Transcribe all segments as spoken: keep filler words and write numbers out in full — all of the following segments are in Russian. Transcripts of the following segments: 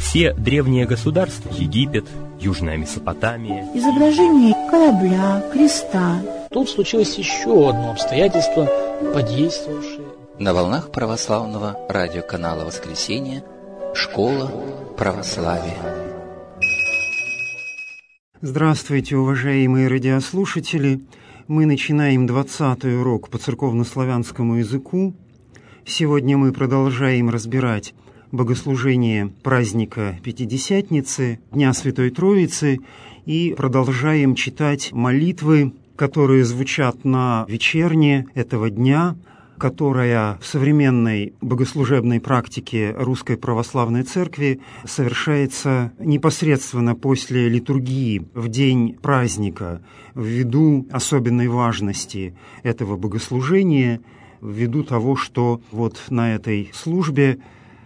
Все древние государства, Египет, Южная Месопотамия, изображение корабля, креста. Тут случилось еще одно обстоятельство, подействовавшее. На волнах православного радиоканала «Воскресенье» «Школа православия». Здравствуйте, уважаемые радиослушатели! Мы начинаем двадцатый урок по церковнославянскому языку. Сегодня мы продолжаем разбирать богослужение праздника Пятидесятницы, Дня Святой Троицы, и продолжаем читать молитвы, которые звучат на вечерне этого дня, которая в современной богослужебной практике Русской Православной Церкви совершается непосредственно после литургии в день праздника, ввиду особенной важности этого богослужения, ввиду того, что вот на этой службе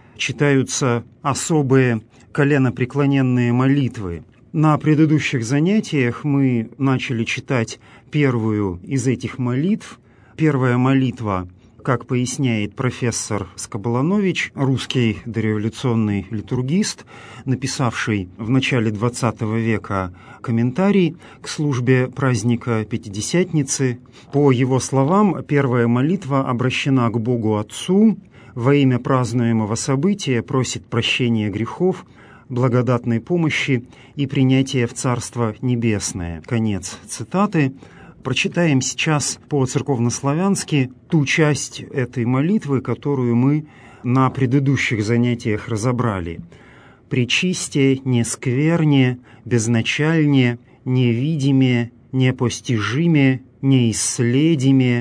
читаются особые коленопреклоненные молитвы. На предыдущих занятиях мы начали читать первую из этих молитв. Первая молитва, как поясняет профессор Скоболанович, русский дореволюционный литургист, написавший в начале двадцатого века комментарий к службе праздника Пятидесятницы. По его словам, первая молитва обращена к Богу Отцу, во имя празднуемого события просит прощения грехов, благодатной помощи и принятия в Царство Небесное. Конец цитаты. Прочитаем сейчас по-церковнославянски ту часть этой молитвы, которую мы на предыдущих занятиях разобрали. «Пречисте, нескверне, безначальне, невидиме, непостижиме, неисследиме,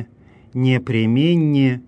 непременне,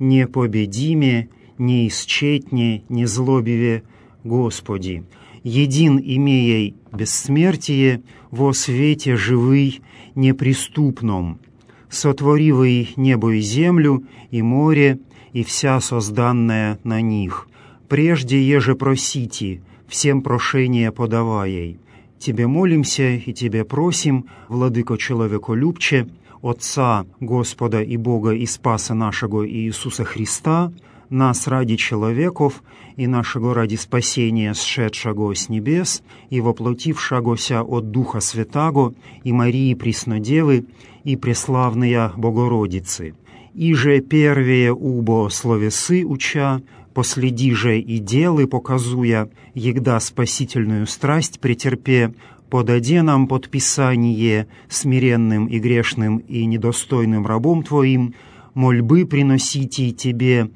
непобедиме, неисчетне, незлобиве, Господи, един имеей бессмертие, во свете живый, неприступном, сотворивый небо и землю, и море, и вся созданная на них. Прежде еже просите, всем прошение подавай. Тебе молимся и Тебе просим, владыко человеколюбче, Отца, Господа и Бога и Спаса нашего Иисуса Христа, нас ради человеков и нашего ради спасения сшедшего с небес и воплотившегося от Духа Святаго и Марии Преснодевы и преславная Богородицы. Иже первее убо словесы уча, последи же и делы показуя, егда спасительную страсть претерпе, подаде нам подписание смиренным и грешным и недостойным рабом Твоим, мольбы приносите Тебе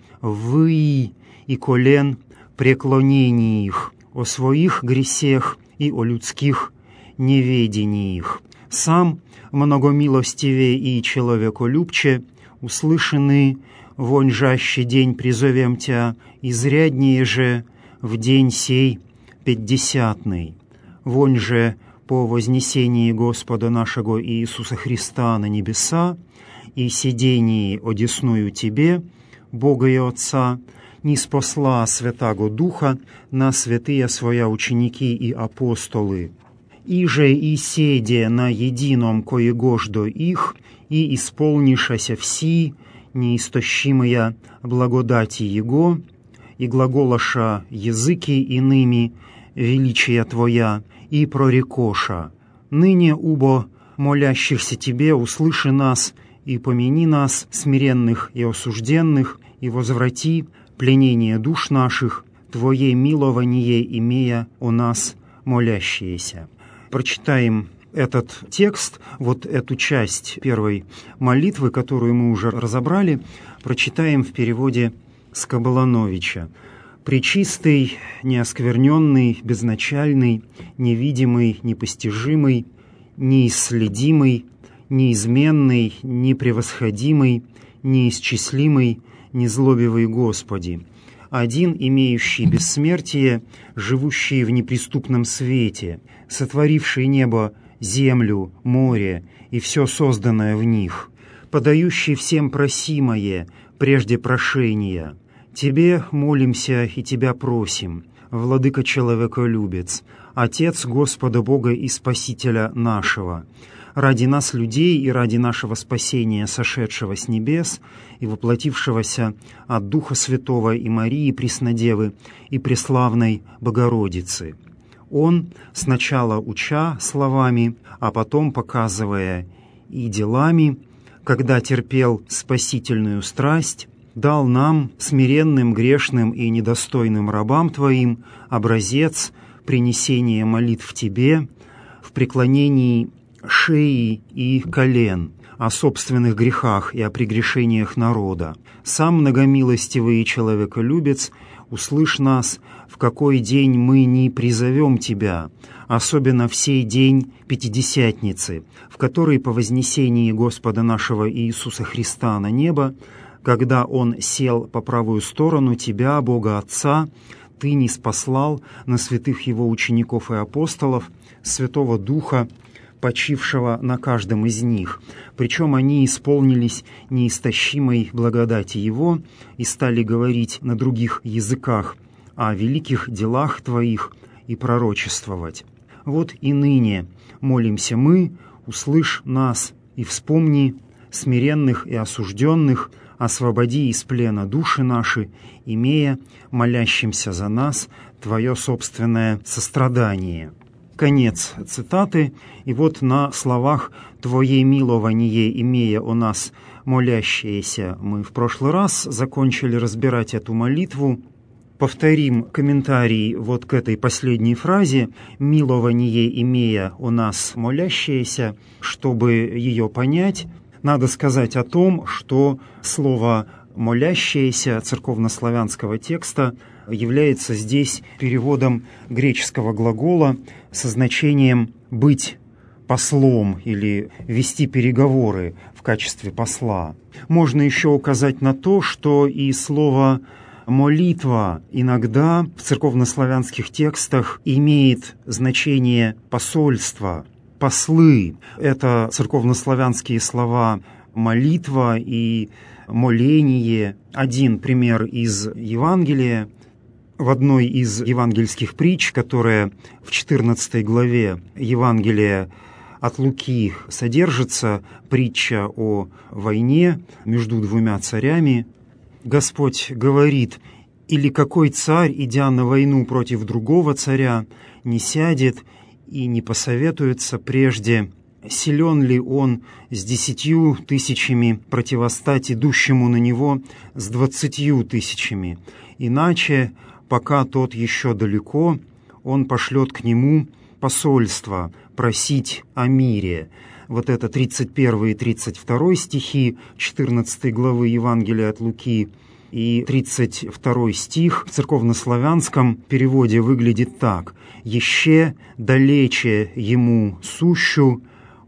вы и колен преклонений их, о своих гресех и о людских неведениях. Сам многомилостивее и человеколюбче, услышаны вонь жаще день призовем Тя, изряднее же в день сей пятидесятный. Вонь же по вознесении Господа нашего Иисуса Христа на небеса и сидении одесную Тебе, Бога и Отца, ниспосла Святаго Духа на святые Своя ученики и апостолы. Иже и седе на едином коегождо их, и исполнишася вси, неистощимая благодати Его, и глаголаша языки иными, величия Твоя, и прорекоша. Ныне, убо, молящихся Тебе, услыши нас, и помяни нас, смиренных и осужденных, и возврати пленение душ наших, Твое милование имея о нас молящиеся». Прочитаем этот текст, вот эту часть первой молитвы, которую мы уже разобрали, прочитаем в переводе Скоболановича. «Пречистый, неоскверненный, безначальный, невидимый, непостижимый, неисследимый, неизменный, непревосходимый, неисчислимый, незлобивый Господи, один, имеющий бессмертие, живущий в неприступном свете, сотворивший небо, землю, море и все созданное в них, подающий всем просимое прежде прошения. Тебе молимся и Тебя просим, владыка человеколюбец, Отец Господа Бога и Спасителя нашего, ради нас, людей, и ради нашего спасения, сошедшего с небес и воплотившегося от Духа Святого и Марии Преснодевы и Преславной Богородицы. Он, сначала уча словами, а потом показывая и делами, когда терпел спасительную страсть, дал нам, смиренным, грешным и недостойным рабам Твоим, образец принесения молитв Тебе в преклонении шеи и колен, о собственных грехах и о прегрешениях народа. Сам многомилостивый и человеколюбец, услышь нас, в какой день мы не призовем Тебя, особенно в сей день Пятидесятницы, в который по вознесении Господа нашего Иисуса Христа на небо, когда Он сел по правую сторону Тебя, Бога Отца, Ты ниспослал на святых Его учеников и апостолов Святого Духа, почившего на каждом из них, причем они исполнились неистощимой благодати Его и стали говорить на других языках о великих делах Твоих и пророчествовать. Вот и ныне молимся мы, услышь нас и вспомни смиренных и осужденных, освободи из плена души наши, имея молящимся за нас Твое собственное сострадание». Конец цитаты. И вот на словах «Твое милование, имея о нас молящиеся» мы в прошлый раз закончили разбирать эту молитву. Повторим комментарий вот к этой последней фразе «милование, имея о нас молящиеся». Чтобы ее понять, надо сказать о том, что слово «молящиеся» церковнославянского текста является здесь переводом греческого глагола со значением «быть послом» или «вести переговоры» в качестве посла. Можно еще указать на то, что и слово «молитва» иногда в церковнославянских текстах имеет значение «посольство», «послы». Это церковнославянские слова «молитва» и «моление». Один пример из Евангелия. В одной из евангельских притч, которая в четырнадцатой главе Евангелия от Луки содержится, притча о войне между двумя царями, Господь говорит: «Или какой царь, идя на войну против другого царя, не сядет и не посоветуется прежде, силен ли он с десятью тысячами противостать идущему на него с двадцатью тысячами? Иначе, пока тот еще далеко, он пошлет к нему посольство просить о мире». Вот это тридцать первый и тридцать второй стихи четырнадцатой главы Евангелия от Луки. И тридцать второй стих в церковнославянском переводе выглядит так: «Еще далече ему сущу,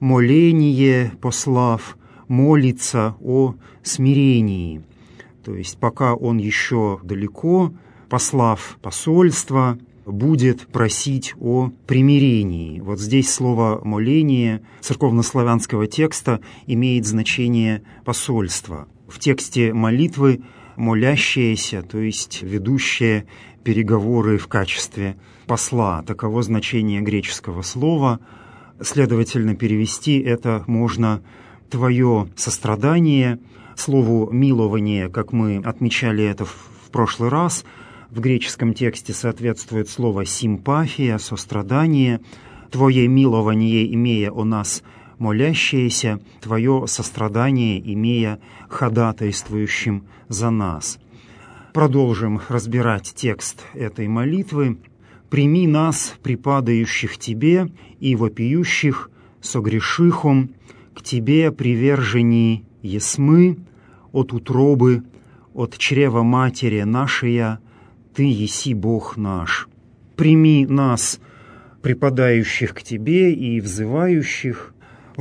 моление послав, молится о смирении». То есть пока он еще далеко, послав посольство, будет просить о примирении. Вот здесь слово «моление» церковнославянского текста имеет значение посольства. В тексте молитвы «молящиеся», то есть ведущие переговоры в качестве посла. Таково значение греческого слова. Следовательно, перевести это можно «твое сострадание». Слову «милование», как мы отмечали это в прошлый раз, в греческом тексте соответствует слово «симпафия», «сострадание». «Твое милование, имея о нас молящиеся», «твое сострадание, имея ходатайствующим за нас». Продолжим разбирать текст этой молитвы. «Прими нас, припадающих Тебе и вопиющих, согрешихом, к Тебе привержени есмы, от утробы, от чрева матери нашей, Ты еси Бог наш. Прими нас, припадающих к Тебе и взывающих».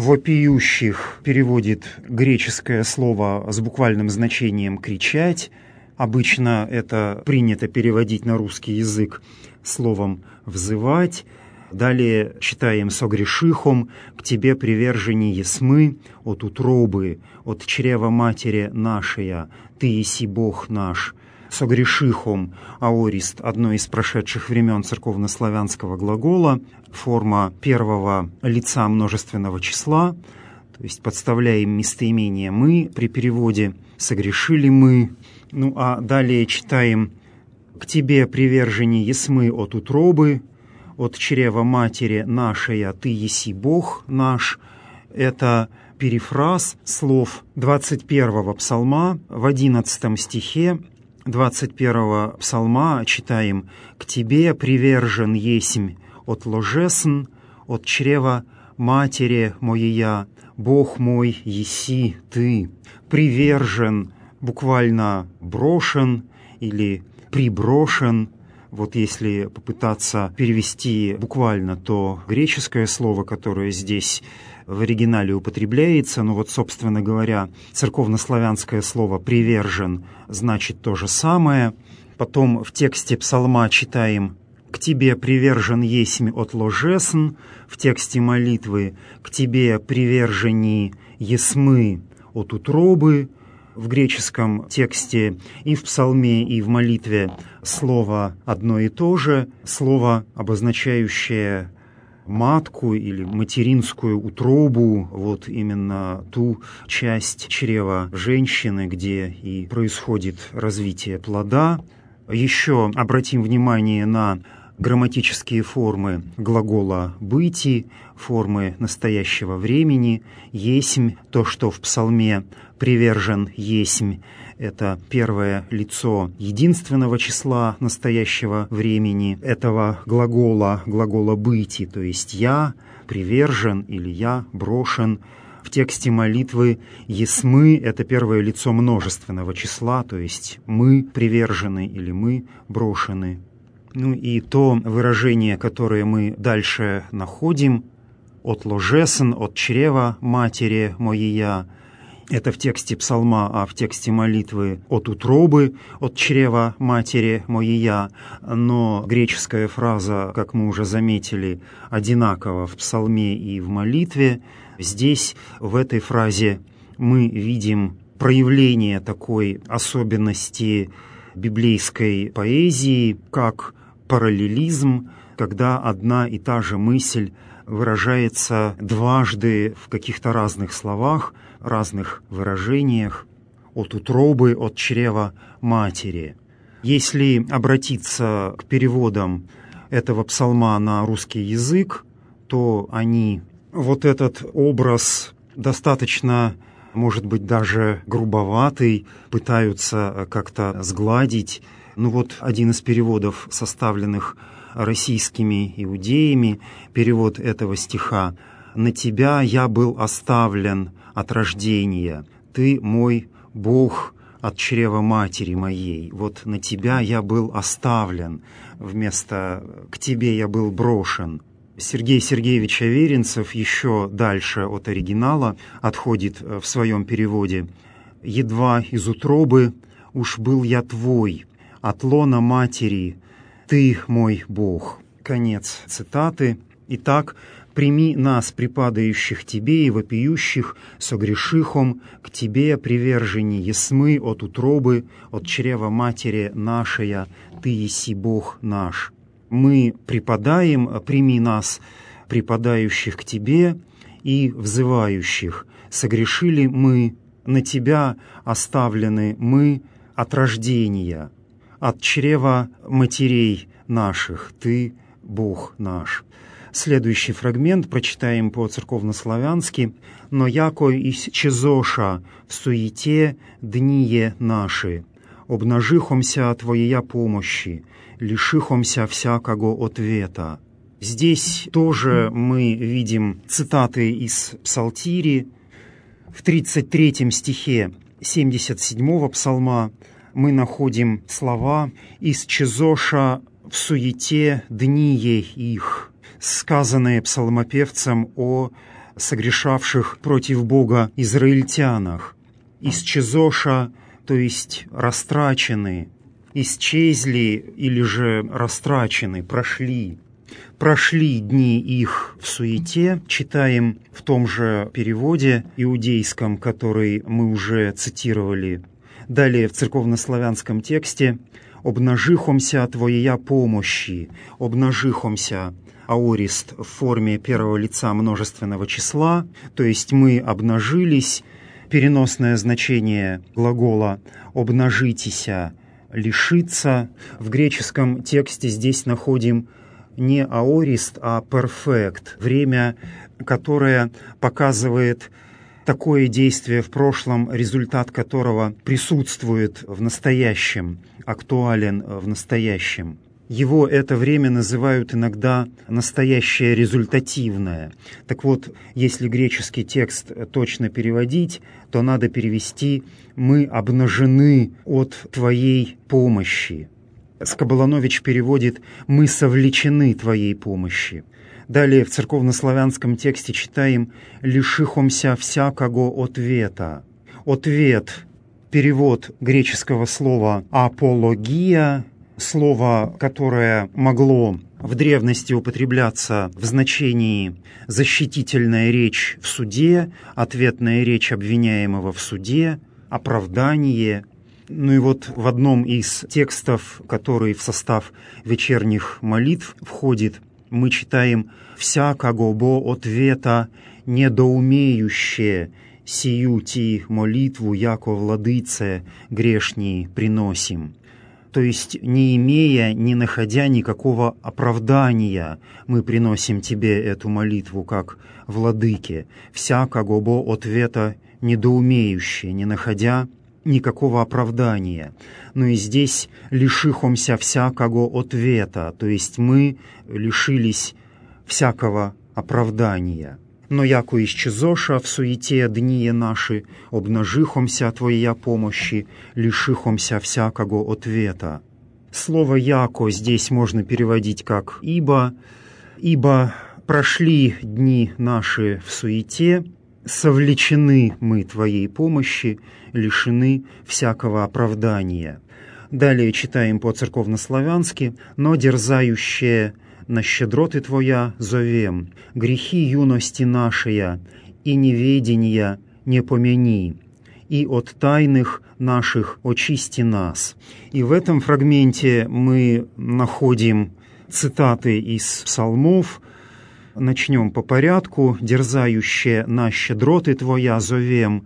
«Вопиющих» переводит греческое слово с буквальным значением «кричать». Обычно это принято переводить на русский язык словом «взывать». Далее читаем «согрешихом, к Тебе привержени есмы, от утробы, от чрева матери нашей, Ты еси Бог наш». согрешихом, аорист, одно из прошедших времен церковнославянского глагола, форма первого лица множественного числа, то есть подставляем местоимение «мы» при переводе «согрешили мы». Ну а далее читаем: «К тебе привержени есмы от утробы, от чрева матери нашей, ты еси Бог наш». Это перефраз слов двадцать первого псалма. В одиннадцатом стихе двадцать первого псалма читаем: «К тебе привержен есмь от ложесн, от чрева матери моея, Бог мой еси ты». Привержен буквально брошен или приброшен. Вот если попытаться перевести буквально, то греческое слово, которое здесь в оригинале употребляется, ну вот, собственно говоря, церковнославянское слово «привержен» значит то же самое. Потом в тексте псалма читаем: «К тебе привержен есмь от ложесн», в тексте молитвы «К тебе привержени есмы от утробы», в греческом тексте и в псалме, и в молитве слово одно и то же, слово, обозначающее матку или материнскую утробу, вот именно ту часть чрева женщины, где и происходит развитие плода. Еще обратим внимание на грамматические формы глагола «быти», формы настоящего времени. «Есмь», то, что в псалме «привержен есмь», это первое лицо единственного числа настоящего времени этого глагола, глагола «быти», то есть «я привержен» или «я брошен». В тексте молитвы «есмы» — это первое лицо множественного числа, то есть «мы привержены» или «мы брошены». Ну и то выражение, которое мы дальше находим: «от ложесн, от чрева матери моея», это в тексте псалма, а в тексте молитвы «от утробы, от чрева матери моея». Но греческая фраза, как мы уже заметили, одинакова в псалме и в молитве. Здесь, в этой фразе, мы видим проявление такой особенности библейской поэзии, как параллелизм, когда одна и та же мысль выражается дважды в каких-то разных словах, разных выражениях: от утробы, от чрева матери. Если обратиться к переводам этого псалма на русский язык, то они вот этот образ достаточно, может быть, даже грубоватый, пытаются как-то сгладить. Ну вот один из переводов, составленных российскими иудеями, перевод этого стиха: «На тебя я был оставлен от рождения, ты мой Бог от чрева матери моей». Вот «на тебя я был оставлен» вместо «к тебе я был брошен». Сергей Сергеевич Аверинцев еще дальше от оригинала отходит в своем переводе: «Едва из утробы уж был я твой, от лона матери ты мой Бог». Конец цитаты. Итак, «Прими нас, припадающих тебе и вопиющих, согрешихом, к тебе привержени есмы от утробы, от чрева матери нашей, ты еси Бог наш». Мы припадаем, прими нас, припадающих к тебе и взывающих. Согрешили мы, на тебя оставлены мы от рождения, от чрева матерей наших, ты Бог наш. Следующий фрагмент прочитаем по-церковнославянски. «Но яко исчезоша в суете дние наши, обнажихомся Твоея помощи, лишихомся всякого ответа». Здесь тоже мы видим цитаты из Псалтири. В тридцать третьем стихе семьдесят седьмого псалма мы находим слова «исчезоша в суете дние их», сказанные псалмопевцем о согрешавших против Бога израильтянах. «Исчезоша», то есть растрачены, исчезли или же растрачены, прошли. Прошли дни их в суете, читаем в том же переводе иудейском, который мы уже цитировали. Далее в церковнославянском тексте «обнажихомся Твоея помощи», «обнажихомся» аорист в форме первого лица множественного числа, то есть мы обнажились, переносное значение глагола «обнажитеся», «лишиться». В греческом тексте здесь находим не аорист, а перфект, время, которое показывает такое действие в прошлом, результат которого присутствует в настоящем, актуален в настоящем. Его это время называют иногда настоящее результативное. Так вот, если греческий текст точно переводить, то надо перевести «мы обнажены от Твоей помощи». Скоболанович переводит «мы совлечены Твоей помощи». Далее в церковнославянском тексте читаем «лишихомся всякого ответа». Ответ – перевод греческого слова «апология», слово, которое могло в древности употребляться в значении «защитительная речь в суде», «ответная речь обвиняемого в суде», «оправдание». Ну и вот в одном из текстов, который в состав вечерних молитв входит, мы читаем «всякого бо ответа недоумеюще сию ти молитву, яко владыце грешни приносим». То есть, не имея, не находя никакого оправдания, мы приносим Тебе эту молитву, как владыке, всякого бо ответа недоумеюще, не находя никакого оправдания. Но и здесь лишихомся всякого ответа, то есть мы лишились всякого оправдания. Но яко исчезоша в суете дни наши, обнажихомся Твоя помощи, лишихомся всякого ответа. Слово «яко» здесь можно переводить как «ибо», «ибо прошли дни наши в суете, совлечены мы Твоей помощи, лишены всякого оправдания». Далее читаем по-церковнославянски «но дерзающее на щедроты Твоя зовем, грехи юности нашия и неведения не помяни, и от тайных наших очисти нас». И в этом фрагменте мы находим цитаты из псалмов. Начнем по порядку. «Дерзающее на щедроты Твоя зовем»,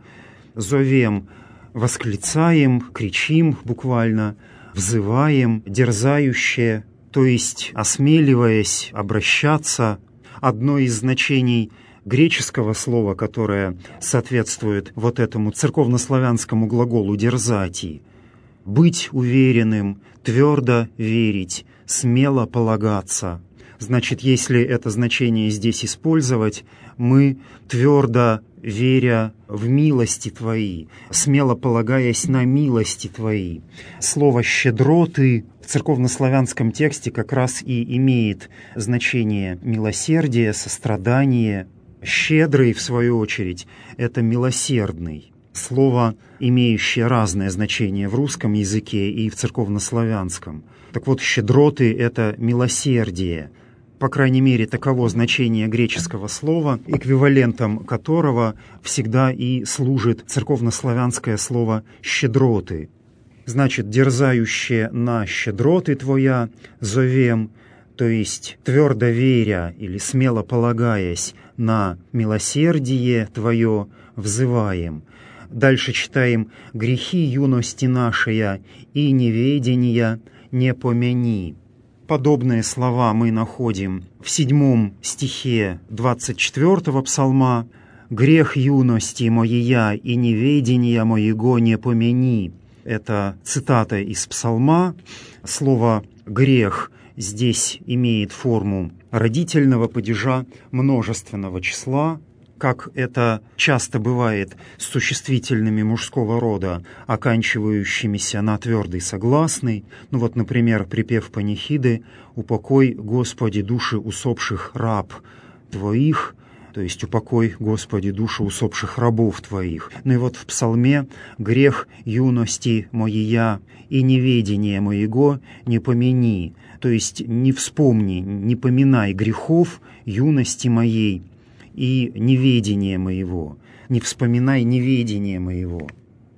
зовем, восклицаем, кричим буквально, взываем, дерзающее, то есть осмеливаясь обращаться. Одно из значений греческого слова, которое соответствует вот этому церковнославянскому глаголу «дерзати» — быть уверенным, твердо верить, смело полагаться. Значит, если это значение здесь использовать, мы, твердо веря в милости Твои, смело полагаясь на милости Твои. Слово «щедроты» в церковнославянском тексте как раз и имеет значение милосердие, сострадание. «Щедрый», в свою очередь, это «милосердный». Слово, имеющее разное значение в русском языке и в церковнославянском. Так вот, «щедроты» — это «милосердие». По крайней мере, таково значение греческого слова, эквивалентом которого всегда и служит церковнославянское слово «щедроты». Значит, «дерзающее на щедроты Твоя зовем», то есть твердо веря или смело полагаясь на милосердие Твое, взываем. Дальше читаем «грехи юности нашия и неведения не помяни». Подобные слова мы находим в седьмом стихе двадцать четвёртого псалма «Грех юности моея и неведения моего не помяни». Это цитата из псалма. Слово «грех» здесь имеет форму родительного падежа множественного числа, как это часто бывает с существительными мужского рода, оканчивающимися на твердый согласный. Ну вот, например, припев панихиды «Упокой, Господи, души усопших раб Твоих», то есть «Упокой, Господи, души усопших рабов Твоих». Ну и вот в псалме «Грех юности моея и неведение моего не помяни», то есть «не вспомни, не поминай грехов юности моей и неведение моего, не вспоминай неведение моего».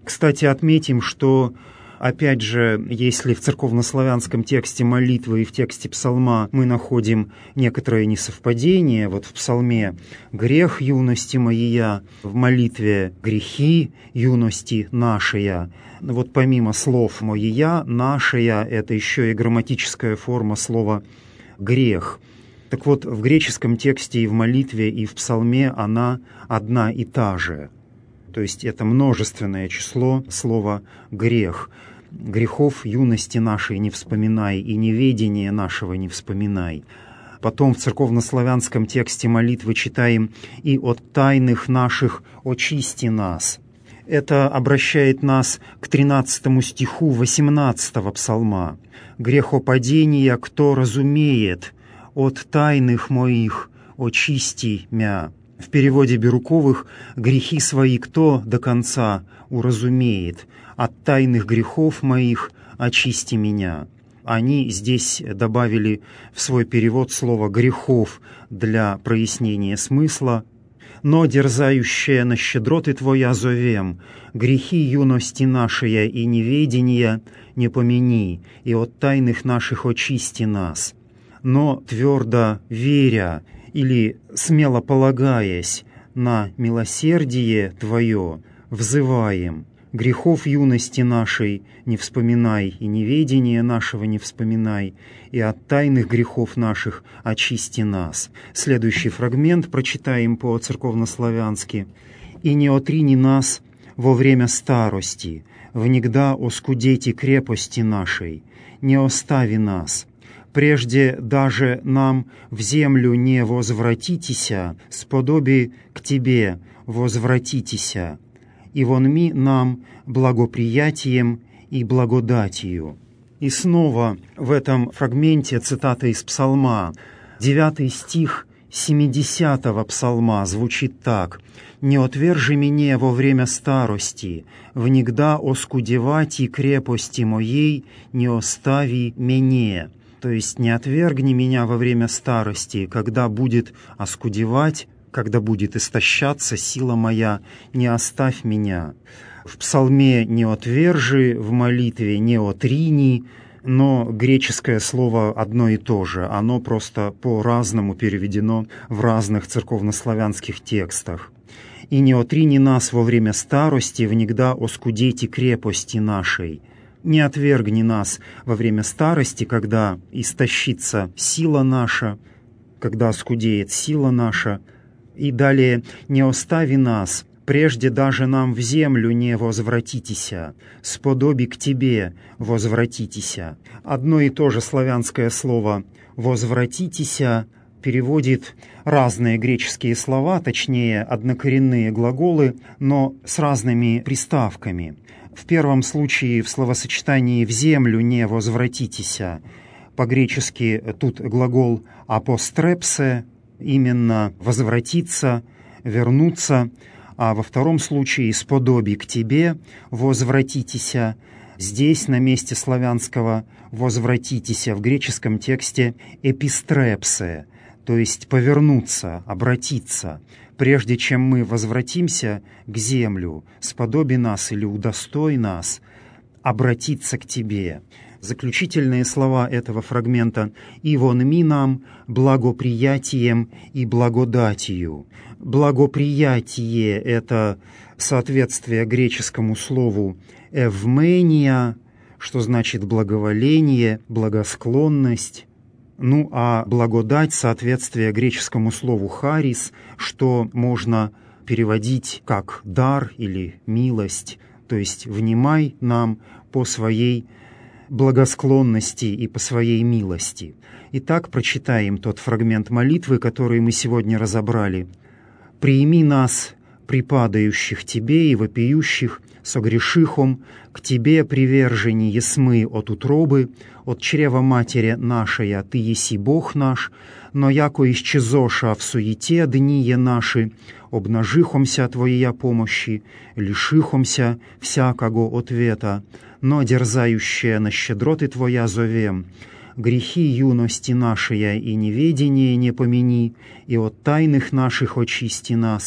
Кстати, отметим, что, опять же, если в церковнославянском тексте молитвы и в тексте псалма мы находим некоторое несовпадение, вот в псалме «грех юности моя», в молитве «грехи юности нашия», вот помимо слов «моя», «нашая» — это еще и грамматическая форма слова «грех». Так вот, в греческом тексте и в молитве, и в псалме она одна и та же. То есть это множественное число слова «грех». «Грехов юности нашей не вспоминай, и неведения нашего не вспоминай». Потом в церковнославянском тексте молитвы читаем «и от тайных наших очисти нас». Это обращает нас к тринадцатому стиху восемнадцатого псалма. «Грехопадения кто разумеет, от тайных моих очисти мя». В переводе Бирюковых «грехи свои кто до конца уразумеет, от тайных грехов моих очисти меня». Они здесь добавили в свой перевод слово «грехов» для прояснения смысла. «Но дерзающая на щедроты Твоя зовем, грехи юности нашия и неведения не помяни, и от тайных наших очисти нас. Но твердо веря или смело полагаясь на милосердие Твое, взываем, грехов юности нашей не вспоминай, и неведения нашего не вспоминай, и от тайных грехов наших очисти нас». Следующий фрагмент прочитаем по-церковнославянски. «И не отрини нас во время старости, внегда оскудети крепости нашей, не остави нас. Прежде даже нам в землю не возвратитеся, сподоби к Тебе возвратитеся, и вонми нам благоприятием и благодатью». И снова в этом фрагменте цитата из псалма, девятый стих семидесятого псалма звучит так: «Не отвержи меня во время старости, внегда оскудевати крепости моей, не остави меня». То есть не отвергни меня во время старости, когда будет оскудевать, когда будет истощаться сила моя, не оставь меня. В псалме «не отвержи», в молитве «не отрини», но греческое слово одно и то же, оно просто по-разному переведено в разных церковнославянских текстах. «И не отрини нас во время старости, внегда оскудейте крепости нашей». Не отвергни нас во время старости, когда истощится сила наша, когда оскудеет сила наша. И далее «не остави нас, прежде даже нам в землю не возвратитеся, сподоби к Тебе возвратитеся». Одно и то же славянское слово «возвратитеся» переводит разные греческие слова, точнее однокоренные глаголы, но с разными приставками. В первом случае в словосочетании «в землю не возвратитеся» по-гречески тут глагол «апострепсе», именно «возвратиться», «вернуться», а во втором случае «сподоби к Тебе возвратитеся». Здесь на месте славянского «возвратитеся» в греческом тексте «эпистрепсе», то есть «повернуться», «обратиться». Прежде чем мы возвратимся к землю, сподоби нас или удостой нас обратиться к Тебе. Заключительные слова этого фрагмента «и вонми нам благоприятием и благодатью». Благоприятие — это соответствие греческому слову «эвмения», что значит благоволение, благосклонность. Ну а благодать — соответствие греческому слову «харис», что можно переводить как «дар» или «милость», то есть «внимай нам по своей благосклонности и по своей милости». Итак, прочитаем тот фрагмент молитвы, который мы сегодня разобрали. «Приими нас, припадающих Тебе и вопиющих, согрешихом, к Тебе привержени есмы от утробы, от чрева матери нашей, Ты еси Бог наш, но яко исчезоша в суете дние наши, обнажихомся Твоя помощи, лишихомся всякого ответа, но дерзающая на щедроты Твоя зовем. Грехи юности нашей и неведение не помяни, и от тайных наших очисти нас,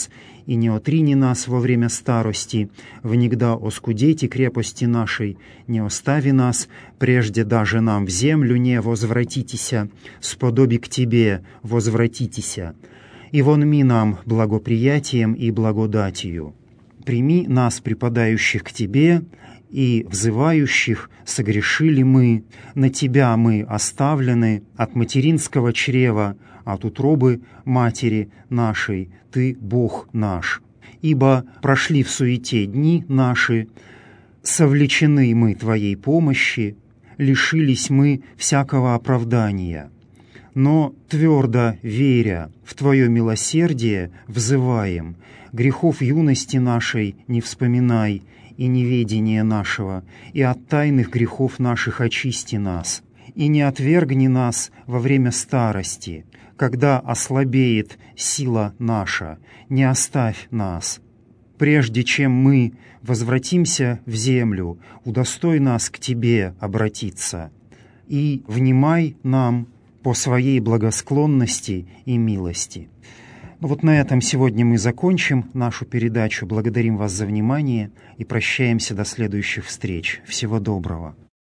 и не отрини нас во время старости, внегда оскудейте крепости нашей, не остави нас, прежде даже нам в землю не возвратитеся, сподоби к Тебе возвратитеся, и вонми нам благоприятием и благодатью. Прими нас, припадающих к Тебе, и взывающих согрешили мы, на Тебя мы оставлены от материнского чрева, от утробы матери нашей, Ты Бог наш. Ибо прошли в суете дни наши, совлечены мы Твоей помощи, лишились мы всякого оправдания. Но твердо веря в Твое милосердие взываем, грехов юности нашей не вспоминай, и неведения нашего, и от тайных грехов наших очисти нас, и не отвергни нас во время старости, когда ослабеет сила наша, не оставь нас. Прежде чем мы возвратимся в землю, удостой нас к Тебе обратиться, и внимай нам по Своей благосклонности и милости. Ну вот на этом сегодня мы закончим нашу передачу. Благодарим вас за внимание и прощаемся до следующих встреч. Всего доброго.